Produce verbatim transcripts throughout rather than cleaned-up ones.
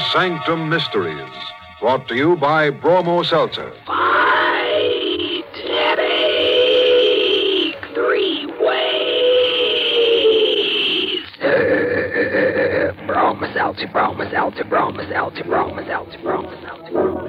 Sanctum Mysteries, brought to you by Bromo Seltzer. Fight headache three ways. Bromo Seltzer, Bromo Seltzer, Bromo Seltzer, Bromo Seltzer, Bromo Seltzer.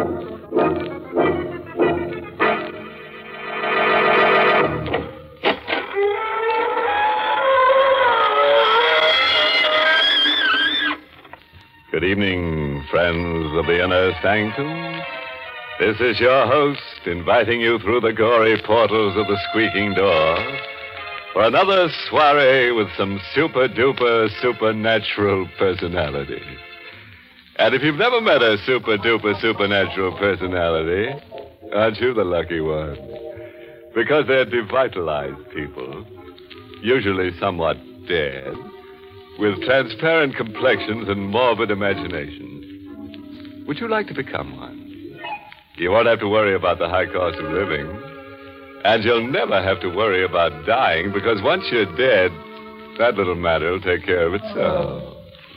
Good evening, friends of the Inner Sanctum. This is your host, inviting you through the gory portals of the squeaking door for another soiree with some super-duper supernatural personality. And if you've never met a super-duper supernatural personality, aren't you the lucky one? Because they're devitalized people, usually somewhat dead, with transparent complexions and morbid imaginations. Would you like to become one? You won't have to worry about the high cost of living. And you'll never have to worry about dying, because once you're dead, that little matter will take care of itself.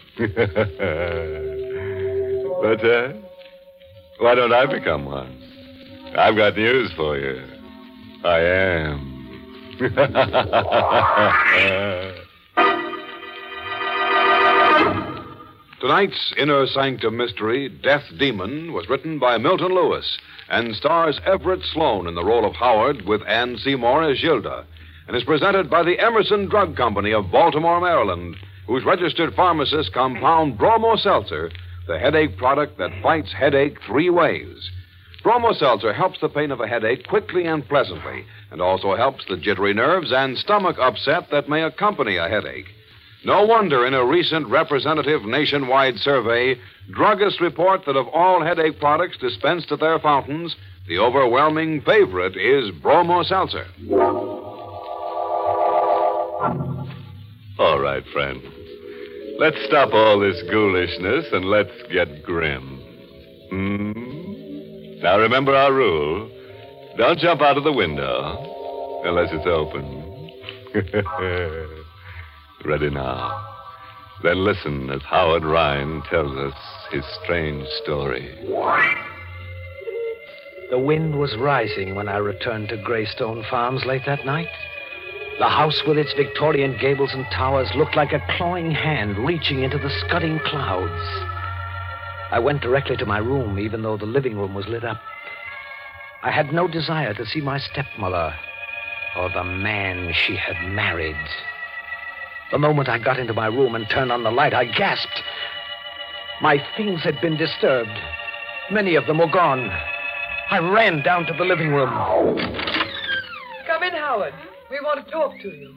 But, uh, why don't I become one? I've got news for you. I am. Tonight's Inner Sanctum mystery, Death Demon, was written by Milton Lewis and stars Everett Sloane in the role of Howard with Ann Seymour as Gilda, and is presented by the Emerson Drug Company of Baltimore, Maryland, whose registered pharmacists compound Bromo Seltzer, the headache product that fights headache three ways. Bromo Seltzer helps the pain of a headache quickly and pleasantly, and also helps the jittery nerves and stomach upset that may accompany a headache. No wonder in a recent representative nationwide survey, druggists report that of all headache products dispensed at their fountains, the overwhelming favorite is Bromo Seltzer. All right, friend. Let's stop all this ghoulishness and let's get grim. Hmm? Now remember our rule. Don't jump out of the window unless it's open. Ready now. Then listen as Howard Rhine tells us his strange story. The wind was rising when I returned to Greystone Farms late that night. The house with its Victorian gables and towers looked like a clawing hand reaching into the scudding clouds. I went directly to my room, even though the living room was lit up. I had no desire to see my stepmother or the man she had married. The moment I got into my room and turned on the light, I gasped. My things had been disturbed. Many of them were gone. I ran down to the living room. Come in, Howard. We want to talk to you.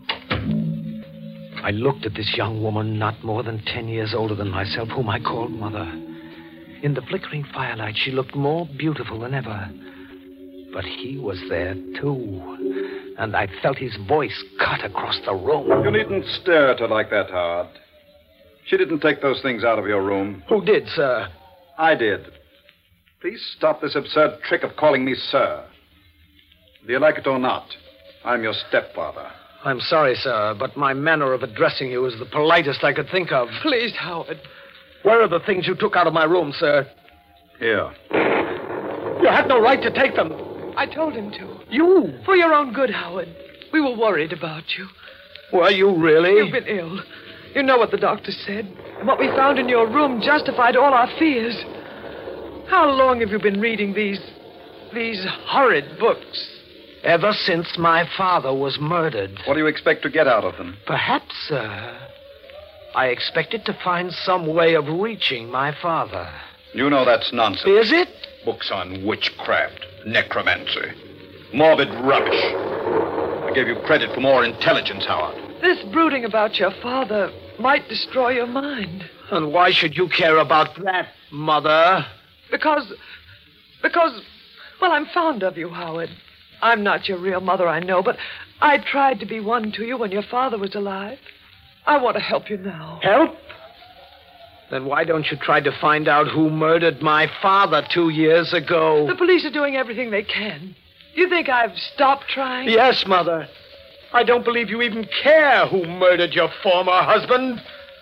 I looked at this young woman, not more than ten years older than myself, whom I called Mother. In the flickering firelight, she looked more beautiful than ever. But he was there, too. And I felt his voice cut across the room. You needn't stare at her like that, Howard. She didn't take those things out of your room. Who did, sir? I did. Please stop this absurd trick of calling me sir. Do you like it or not? I'm your stepfather. I'm sorry, sir, but my manner of addressing you is the politest I could think of. Please, Howard. Where are the things you took out of my room, sir? Here. You had no right to take them. I told him to. You? For your own good, Howard. We were worried about you. Were you really? You've been ill. You know what the doctor said. What we found in your room justified all our fears. How long have you been reading these... these horrid books? Ever since my father was murdered. What do you expect to get out of them? Perhaps, sir, I expected to find some way of reaching my father. You know that's nonsense. Is it? Books on witchcraft, necromancy, morbid rubbish. I gave you credit for more intelligence, Howard. This brooding about your father might destroy your mind. And why should you care about that, Mother? Because... because... well, I'm fond of you, Howard. I'm not your real mother, I know, but I tried to be one to you when your father was alive. I want to help you now. Help? Then why don't you try to find out who murdered my father two years ago? The police are doing everything they can. Do you think I've stopped trying? Yes, Mother. I don't believe you even care who murdered your former husband.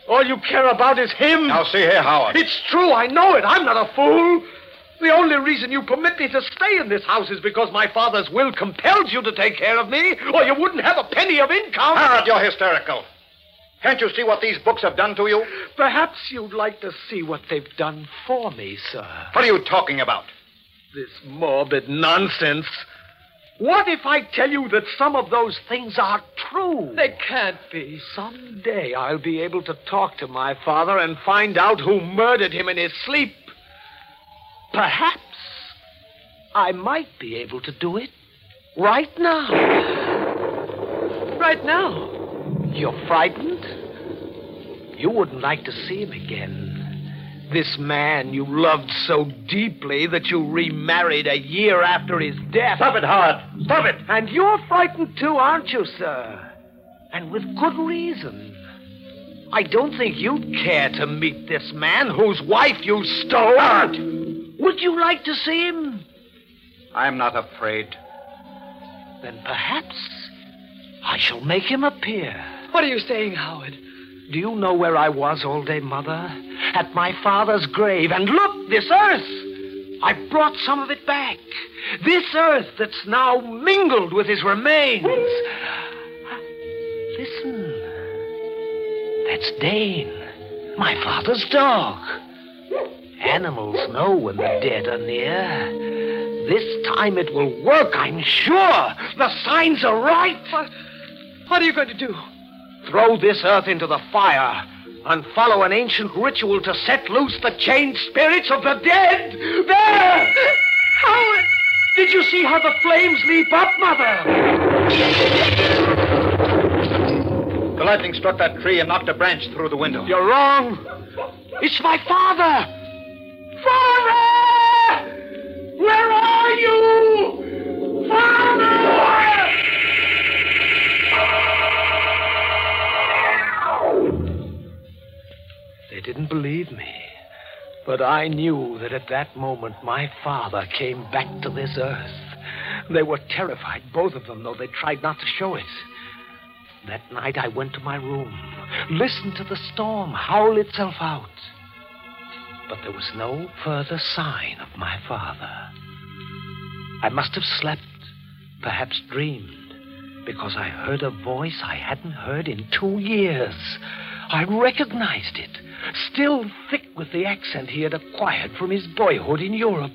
All you care about is him. Now, see here, Howard. It's true, I know it. I'm not a fool. The only reason you permit me to stay in this house is because my father's will compels you to take care of me, or you wouldn't have a penny of income. Howard, you're hysterical. Can't you see what these books have done to you? Perhaps you'd like to see what they've done for me, sir. What are you talking about? This morbid nonsense. What if I tell you that some of those things are true? They can't be. Someday I'll be able to talk to my father and find out who murdered him in his sleep. Perhaps I might be able to do it right now. Right now? You're frightened? You wouldn't like to see him again. This man you loved so deeply that you remarried a year after his death. Stop it, Howard. Stop it. And you're frightened too, aren't you, sir? And with good reason. I don't think you'd care to meet this man whose wife you stole. Howard! Would you like to see him? I'm not afraid. Then perhaps I shall make him appear. What are you saying, Howard? Do you know where I was all day, Mother? At my father's grave. And look, this earth. I brought some of it back. This earth that's now mingled with his remains. Listen. That's Dane, my father's dog. Animals know when the dead are near. This time it will work, I'm sure. The signs are right. What, what are you going to do? Throw this earth into the fire and follow an ancient ritual to set loose the chained spirits of the dead. There! Howard! Did you see how the flames leap up, Mother? The lightning struck that tree and knocked a branch through the window. You're wrong. It's my father. Father! Where are you? Father! They didn't believe me. But I knew that at that moment my father came back to this earth. They were terrified, both of them, though they tried not to show it. That night I went to my room, listened to the storm howl itself out. But there was no further sign of my father. I must have slept, perhaps dreamed, because I heard a voice I hadn't heard in two years. I recognized it, still thick with the accent he had acquired from his boyhood in Europe.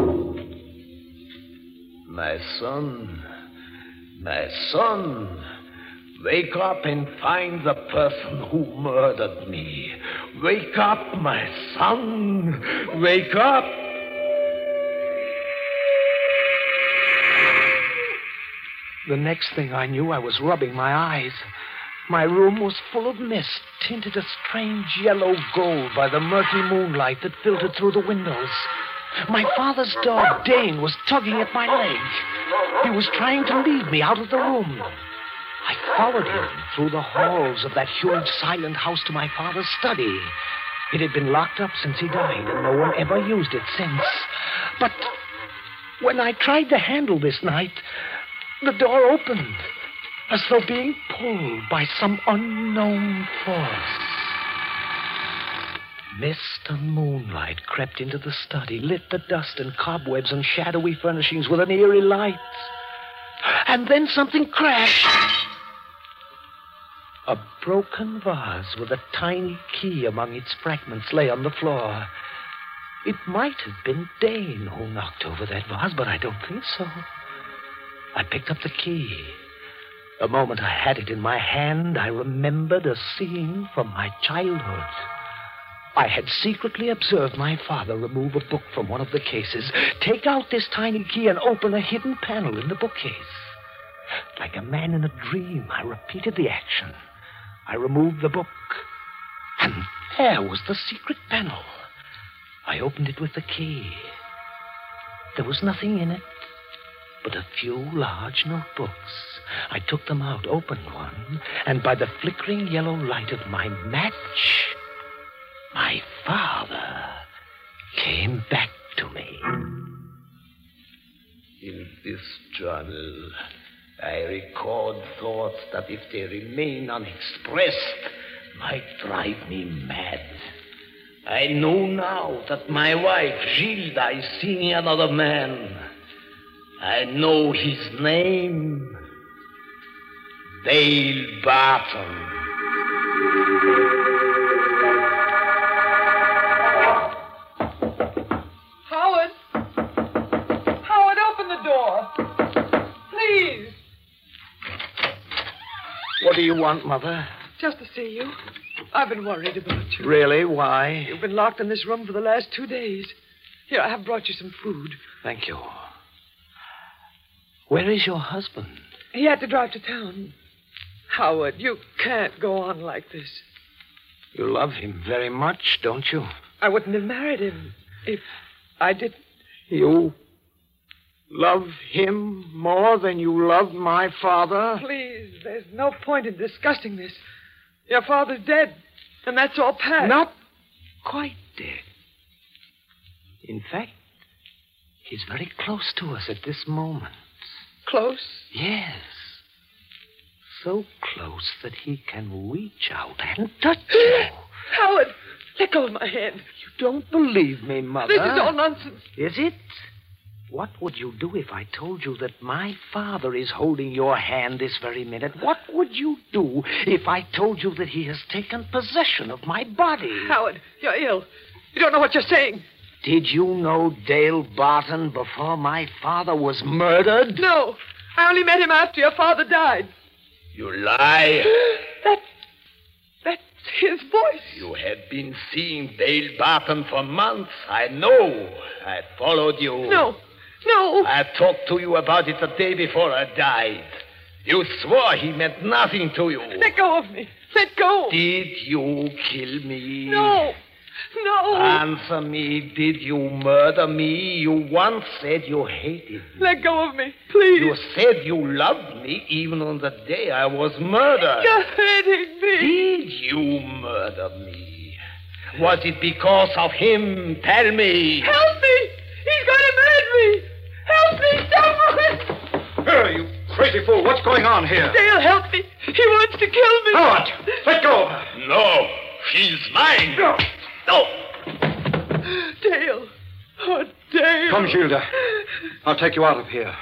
My son, my son, wake up and find the person who murdered me. Wake up, my son, wake up. The next thing I knew, I was rubbing my eyes. My room was full of mist, tinted a strange yellow gold by the murky moonlight that filtered through the windows. My father's dog, Dane, was tugging at my leg. He was trying to lead me out of the room. I followed him through the halls of that huge silent house to my father's study. It had been locked up since he died, and no one ever used it since. But when I tried the handle this night, the door opened, as though being pulled by some unknown force. Mist and moonlight crept into the study, lit the dust and cobwebs and shadowy furnishings with an eerie light. And then something crashed. A broken vase with a tiny key among its fragments lay on the floor. It might have been Dane who knocked over that vase, but I don't think so. I picked up the key. The moment I had it in my hand, I remembered a scene from my childhood. I had secretly observed my father remove a book from one of the cases, take out this tiny key, and open a hidden panel in the bookcase. Like a man in a dream, I repeated the action. I removed the book, and there was the secret panel. I opened it with the key. There was nothing in it but a few large notebooks. I took them out, opened one, and by the flickering yellow light of my match, my father came back to me. In this journal, I record thoughts that if they remain unexpressed, might drive me mad. I know now that my wife, Gilda, is seeing another man. I know his name. Dale Barton. Howard! Howard, open the door. Please. What do you want, Mother? Just to see you. I've been worried about you. Really? Why? You've been locked in this room for the last two days. Here, I have brought you some food. Thank you. Where is your husband? He had to drive to town. Howard, you can't go on like this. You love him very much, don't you? I wouldn't have married him if I didn't. You love him more than you love my father? Please, there's no point in discussing this. Your father's dead, and that's all past. Not quite dead. In fact, he's very close to us at this moment. Close? Yes. So close that he can reach out and touch you. Howard, let go of my hand. You don't believe me, Mother. This is all nonsense. Is it? What would you do if I told you that my father is holding your hand this very minute? What would you do if I told you that he has taken possession of my body? Howard, you're ill. You don't know what you're saying. Did you know Dale Barton before my father was murdered? No. I only met him after your father died. You lie. That... That's his voice. You had been seeing Dale Barton for months. I know. I followed you. No. No. I talked to you about it the day before I died. You swore he meant nothing to you. Let go of me. Let go. Did you kill me? No. No. Answer me. Did you murder me? You once said you hated me. Let go of me, please. You said you loved me even on the day I was murdered. You're hurting me. Did you murder me? Was it because of him? Tell me. Help me. He's going to murder me. Help me. Someone. Here, you crazy fool. What's going on here? Dale, help me. He wants to kill me. Howard, let go of her. No. She's mine. No. No. Dale. Oh, Dale. Come, Gilda. I'll take you out of here.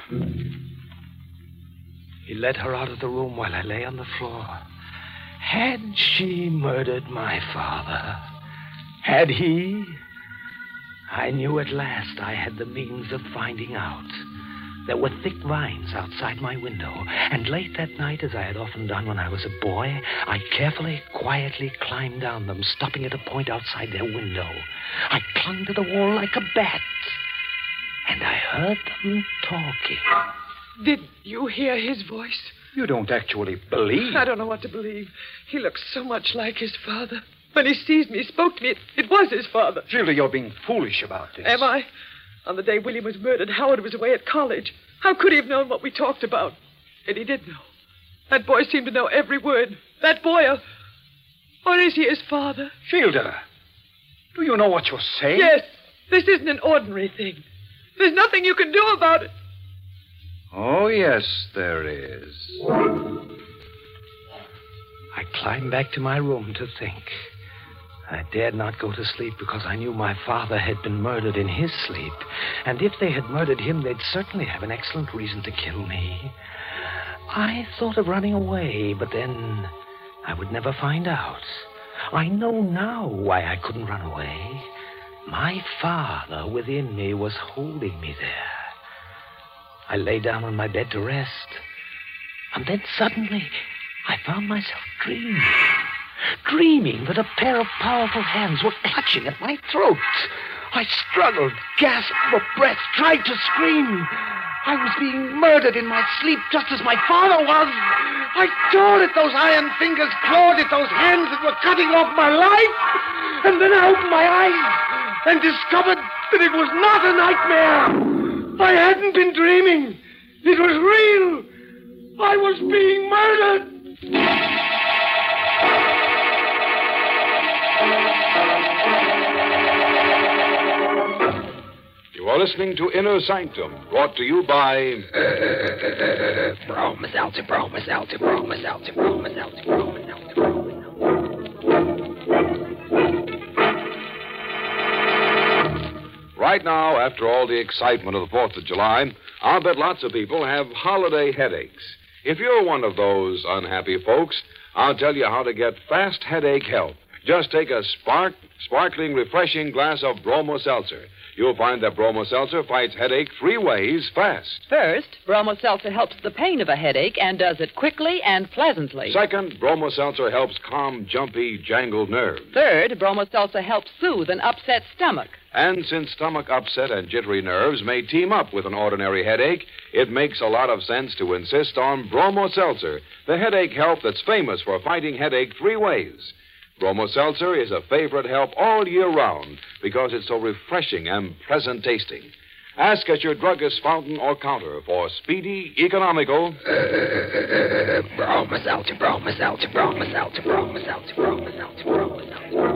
He led her out of the room while I lay on the floor. Had she murdered my father? Had he? I knew at last I had the means of finding out. There were thick vines outside my window, and late that night, as I had often done when I was a boy, I carefully, quietly climbed down them, stopping at a point outside their window. I clung to the wall like a bat, and I heard them talking. Did you hear his voice? You don't actually believe. I don't know what to believe. He looks so much like his father. When he seized me, he spoke to me. It, it was his father. Gilda, you're being foolish about this. Am I? On the day William was murdered, Howard was away at college. How could he have known what we talked about? And he did know. That boy seemed to know every word. That boy, or, or is he his father? Gilda, do you know what you're saying? Yes. This isn't an ordinary thing. There's nothing you can do about it. Oh, yes, there is. I climbed back to my room to think. I dared not go to sleep because I knew my father had been murdered in his sleep. And if they had murdered him, they'd certainly have an excellent reason to kill me. I thought of running away, but then I would never find out. I know now why I couldn't run away. My father within me was holding me there. I lay down on my bed to rest. And then suddenly I found myself dreaming. Dreaming that a pair of powerful hands were clutching at my throat. I struggled, gasped for breath, tried to scream. I was being murdered in my sleep just as my father was. I tore at those iron fingers, clawed at those hands that were cutting off my life. And then I opened my eyes and discovered that it was not a nightmare. I hadn't been dreaming. It was real. I was being murdered. You are listening to Inner Sanctum, brought to you by... Bromus, Alta, Bromus, Alta, Bromus, Alta, Bromus, Alta, Bromus, Alta, Bromus, Alta. Right now, after all the excitement of the fourth of July, I'll bet lots of people have holiday headaches. If you're one of those unhappy folks, I'll tell you how to get fast headache help. Just take a spark, sparkling, refreshing glass of Bromo Seltzer. You'll find that Bromo Seltzer fights headache three ways fast. First, Bromo Seltzer helps the pain of a headache and does it quickly and pleasantly. Second, Bromo Seltzer helps calm jumpy, jangled nerves. Third, Bromo Seltzer helps soothe an upset stomach. And since stomach upset and jittery nerves may team up with an ordinary headache, it makes a lot of sense to insist on Bromo Seltzer, the headache help that's famous for fighting headache three ways. Bromo Seltzer is a favorite help all year round because it's so refreshing and pleasant tasting. Ask at your druggist's fountain or counter for speedy, economical... Bromo Seltzer, Bromo Seltzer, Bromo Seltzer, Bromo Seltzer, Bromo Seltzer, Bromo Seltzer.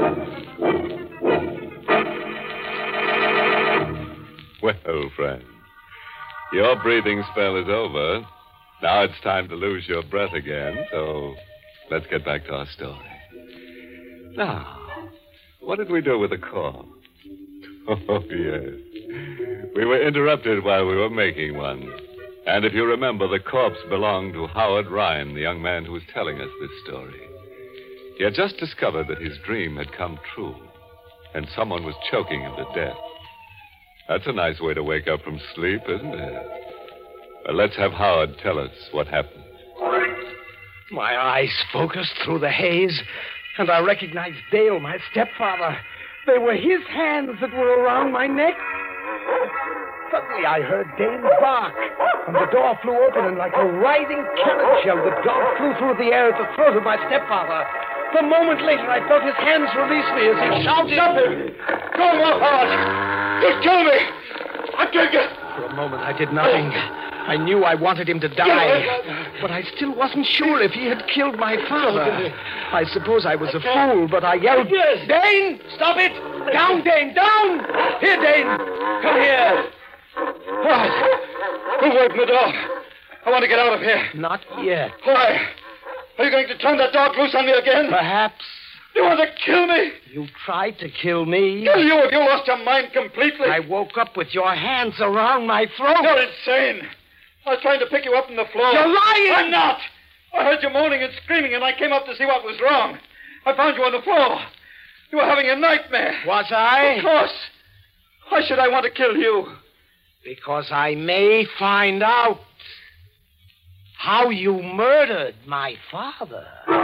Well, friends, your breathing spell is over. Now it's time to lose your breath again, so let's get back to our story. Now, what did we do with the corpse? Oh, yes. We were interrupted while we were making one. And if you remember, the corpse belonged to Howard Ryan, the young man who was telling us this story. He had just discovered that his dream had come true, and someone was choking him to death. That's a nice way to wake up from sleep, isn't it? Well, let's have Howard tell us what happened. My eyes focused through the haze, and I recognized Dale, my stepfather. They were his hands that were around my neck. Suddenly I heard Dale bark, and the door flew open, and like a writhing cannon shell, the dog flew through the air at the throat of my stepfather. A moment later, I felt his hands release me as he shouted... Stop him! Go on, Howard! Just kill me! I'll take you! For a moment, I did nothing. I knew I wanted him to die, but I still wasn't sure if he had killed my father. I suppose I was a fool, but I yelled, Dane, stop it! Down, Dane, down! Here, Dane, come here. Howard, who's open the door? I want to get out of here. Not yet. Why? Are you going to turn that dog loose on me again? Perhaps. You want to kill me? You tried to kill me. Kill you if you lost your mind completely. I woke up with your hands around my throat. You're insane. I was trying to pick you up from the floor. You're lying! I'm not! I heard you moaning and screaming, and I came up to see what was wrong. I found you on the floor. You were having a nightmare. Was I? Of course. Why should I want to kill you? Because I may find out how you murdered my father.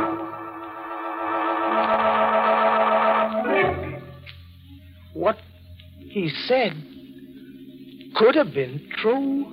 What he said could have been true.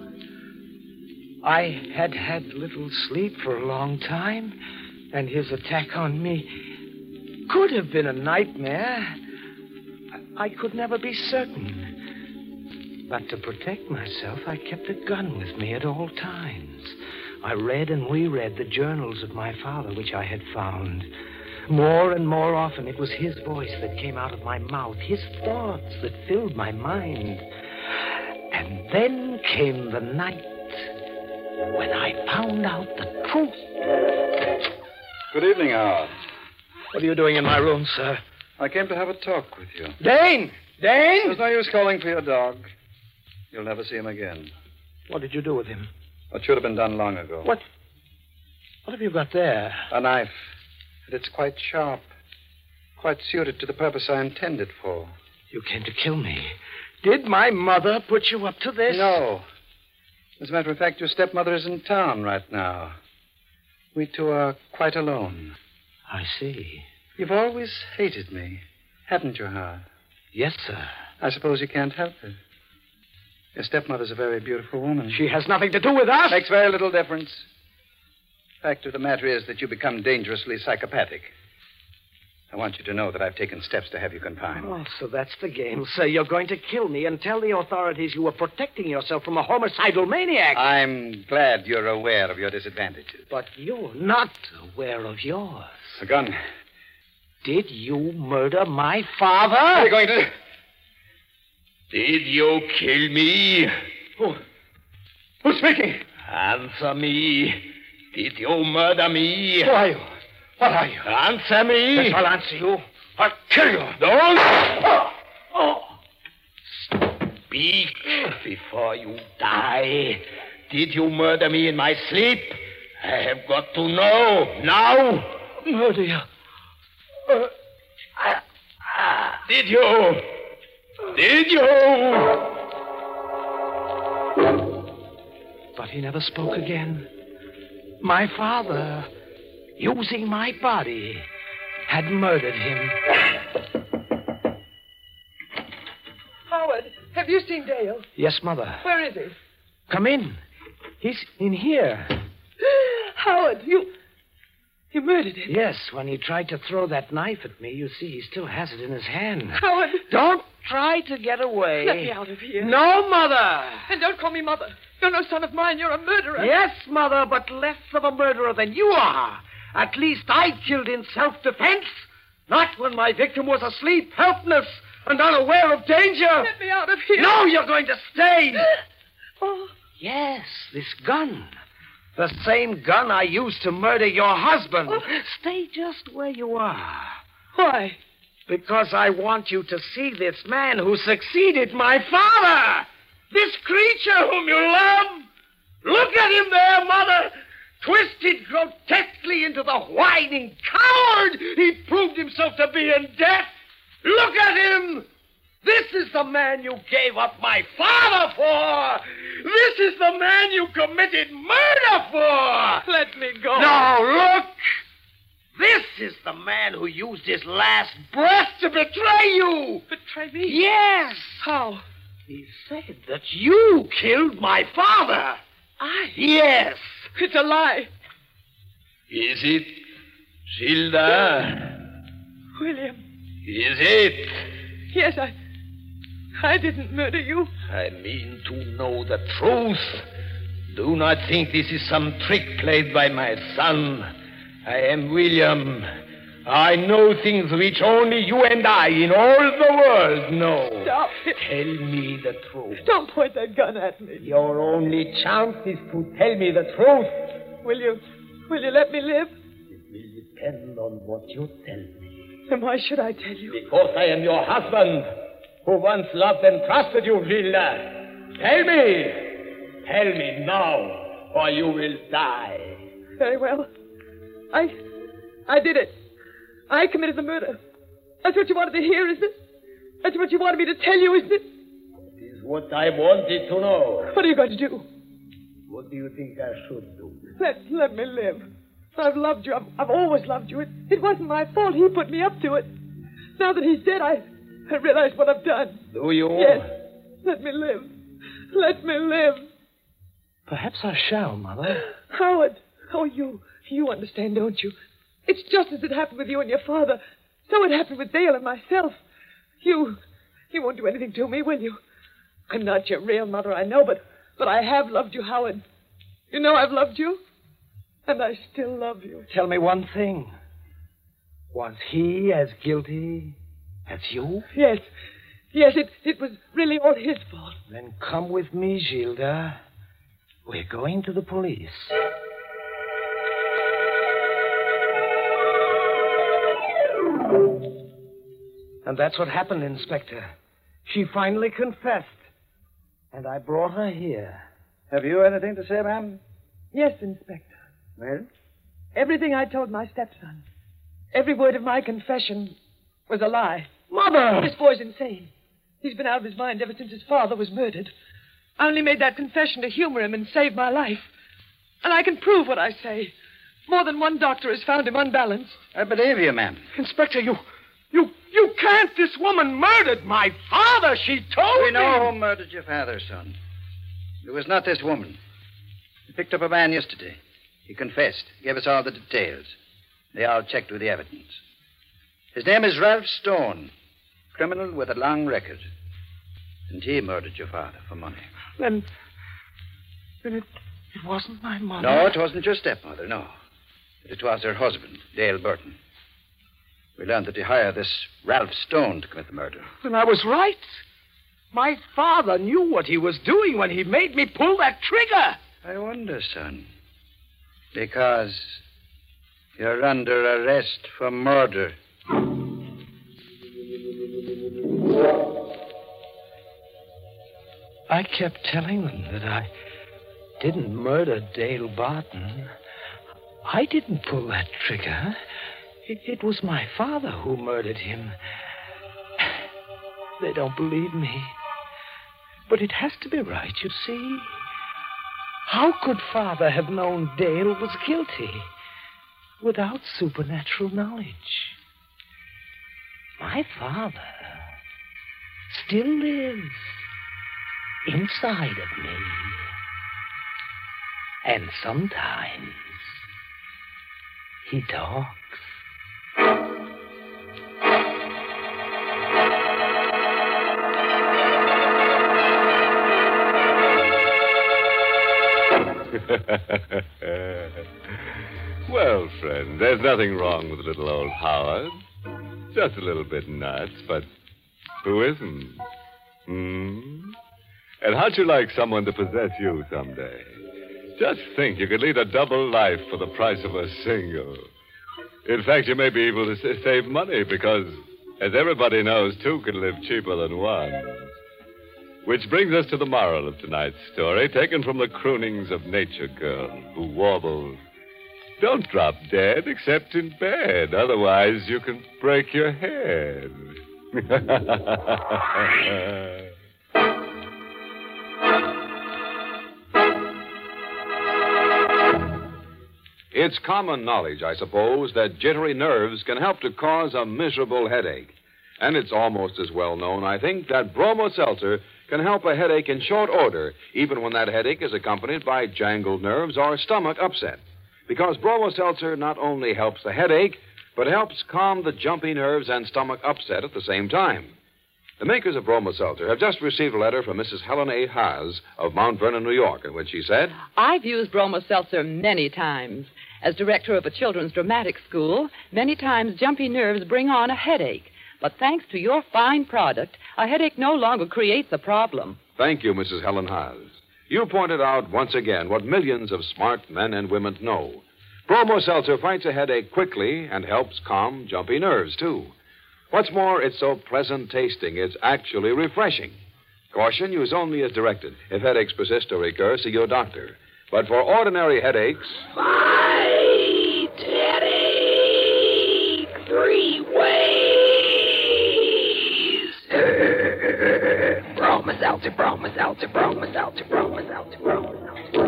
I had had little sleep for a long time, and his attack on me could have been a nightmare. I could never be certain. But to protect myself, I kept a gun with me at all times. I read and reread the journals of my father, which I had found. More and more often, it was his voice that came out of my mouth, his thoughts that filled my mind. And then came the night when I found out the truth. Good evening, Howard. What are you doing in my room, sir? I came to have a talk with you. Dane! Dane! There's no use calling for your dog. You'll never see him again. What did you do with him? What should have been done long ago. What? What have you got there? A knife. And it's quite sharp. Quite suited to the purpose I intended for. You came to kill me. Did my mother put you up to this? No. As a matter of fact, your stepmother is in town right now. We two are quite alone. I see. You've always hated me, haven't you, Howard? Yes, sir. I suppose you can't help it. Your stepmother's a very beautiful woman. She has nothing to do with us. Makes very little difference. Fact of the matter is that you become dangerously psychopathic. I want you to know that I've taken steps to have you confined. Oh, so that's the game, sir. You're going to kill me and tell the authorities you were protecting yourself from a homicidal maniac. I'm glad you're aware of your disadvantages. But you're not aware of yours. A gun. Did you murder my father? What are you going to do? Did you kill me? Who? Who's speaking? Answer me. Did you murder me? Who are you? What are you? Answer me. Yes, I'll answer you. I'll kill you. Don't. Oh. Oh. Speak before you die. Did you murder me in my sleep? I have got to know now. Murder you? Uh, I, uh, did you? Did you? But he never spoke again. My father, using my body, had murdered him. Howard, have you seen Dale? Yes, Mother. Where is he? Come in. He's in here. Howard, you... You murdered him? Yes, when he tried to throw that knife at me, you see, he still has it in his hand. Howard! Don't try to get away. Let me out of here. No, Mother! And don't call me Mother. You're no son of mine. You're a murderer. Yes, Mother, but less of a murderer than you are. At least I killed in self-defense. Not when my victim was asleep, helpless, and unaware of danger. Let me out of here. No, you're going to stay. Oh. Yes, this gun. The same gun I used to murder your husband. Oh. Stay just where you are. Why? Because I want you to see this man who succeeded my father. This creature whom you love. Look at him there, Mother. Twisted grotesquely into the whining coward he proved himself to be in death. Look at him. This is the man you gave up my father for. This is the man you committed murder for. Let me go. No, look. This is the man who used his last breath to betray you. Betray me? Yes. How? He said that you killed my father. I? Yes. It's a lie. Is it, Gilda? William. Is it? Yes, I... I didn't murder you. I mean to know the truth. Do not think this is some trick played by my son. I am William. I know things which only you and I in all the world know. Stop it. Tell me the truth. Don't point that gun at me. Your only chance is to tell me the truth. Will you... Will you let me live? It will depend on what you tell me. Then why should I tell you? Because I am your husband, who once loved and trusted you, Gilda. Tell me. Tell me now, or you will die. Very well. I... I did it. I committed the murder. That's what you wanted to hear, isn't it? That's what you wanted me to tell you, isn't it? It is what I wanted to know. What are you going to do? What do you think I should do? Let, let me live. I've loved you. I've, I've always loved you. It, it wasn't my fault. He put me up to it. Now that he's dead, I, I realize what I've done. Do you? Yes. Let me live. Let me live. Perhaps I shall, Mother. Howard. Oh, you, you understand, don't you? It's just as it happened with you and your father. So it happened with Dale and myself. You, you won't do anything to me, will you? I'm not your real mother, I know, but, but I have loved you, Howard. You know I've loved you, and I still love you. Tell me one thing. Was he as guilty as you? Yes. Yes, it, it was really all his fault. Then come with me, Gilda. We're going to the police. And that's what happened, Inspector. She finally confessed. And I brought her here. Have you anything to say, ma'am? Yes, Inspector. Well? Everything I told my stepson, every word of my confession was a lie. Mother! This boy's insane. He's been out of his mind ever since his father was murdered. I only made that confession to humor him and save my life. And I can prove what I say. More than one doctor has found him unbalanced. I believe you, ma'am. Inspector, you... You... You can't! This woman murdered my father, she told we me! We know who murdered your father, son. It was not this woman. We picked up a man yesterday. He confessed, gave us all the details. They all checked with the evidence. His name is Ralph Stone, criminal with a long record. And he murdered your father for money. Then... Then it, it wasn't my mother? No, it wasn't your stepmother, no. But it was her husband, Dale Burton. We learned that he hired this Ralph Stone to commit the murder. Then I was right. My father knew what he was doing when he made me pull that trigger. I wonder, son. Because you're under arrest for murder. I kept telling them that I didn't murder Dale Barton. I didn't pull that trigger. It, it was my father who murdered him. They don't believe me. But it has to be right, you see. How could Father have known Dale was guilty without supernatural knowledge? My father still lives inside of me. And sometimes he talks. Well, friend, there's nothing wrong with little old Howard. Just a little bit nuts, but who isn't? Hmm? And how'd you like someone to possess you someday? Just think, you could lead a double life for the price of a single. In fact, you may be able to sa- save money because, as everybody knows, two can live cheaper than one. Which brings us to the moral of tonight's story, taken from the croonings of Nature Girl, who warbles, "Don't drop dead except in bed, otherwise you can break your head." It's common knowledge, I suppose, that jittery nerves can help to cause a miserable headache. And it's almost as well known, I think, that Bromo Seltzer can help a headache in short order, even when that headache is accompanied by jangled nerves or stomach upset. Because Bromo Seltzer not only helps the headache, but helps calm the jumpy nerves and stomach upset at the same time. The makers of Bromo Seltzer have just received a letter from Missus Helen A. Haas of Mount Vernon, New York, in which she said, I've used Bromo Seltzer many times. As director of a children's dramatic school, many times jumpy nerves bring on a headache. But thanks to your fine product, a headache no longer creates a problem. Thank you, Missus Helen Haas. You pointed out once again what millions of smart men and women know. Bromo Seltzer fights a headache quickly and helps calm jumpy nerves, too. What's more, it's so pleasant tasting, it's actually refreshing. Caution, use only as directed. If headaches persist or recur, see your doctor. But for ordinary headaches... Fight headache three ways. Bromo Seltzer, Bromo Seltzer, Bromo Seltzer, Bromo Seltzer, Bromo Seltzer.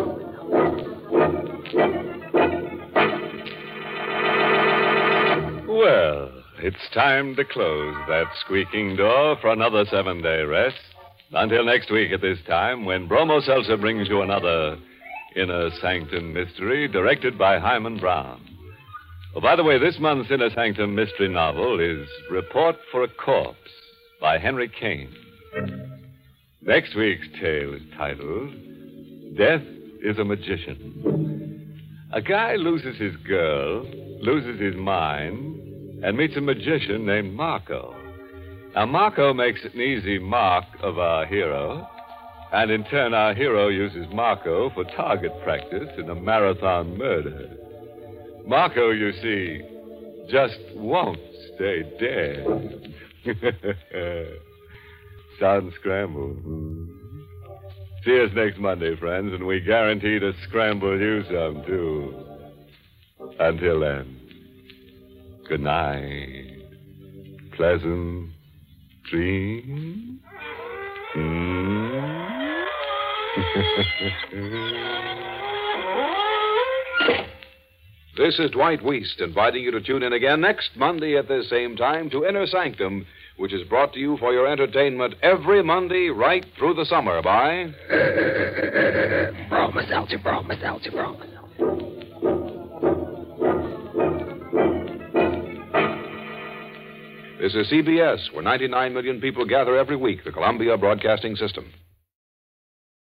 Well, it's time to close that squeaking door for another seven-day rest. Until next week at this time, when Bromo Seltzer brings you another Inner Sanctum Mystery, directed by Hyman Brown. Oh, by the way, this month's Inner Sanctum Mystery novel is Report for a Corpse by Henry Kane. Next week's tale is titled Death is a Magician. A guy loses his girl, loses his mind, and meets a magician named Marco. Now, Marco makes an easy mark of our hero, and in turn, our hero uses Marco for target practice in a marathon murder. Marco, you see, just won't stay dead. Sound scramble. Hmm. See us next Monday, friends, and we guarantee to scramble you some, too. Until then, good night. Pleasant dreams. Mm. This is Dwight Weist inviting you to tune in again next Monday at this same time to Inner Sanctum, which is brought to you for your entertainment every Monday right through the summer by... Bromo Seltzer, Bromo Seltzer, Bromo Seltzer. This is C B S, where ninety-nine million people gather every week, the Columbia Broadcasting System.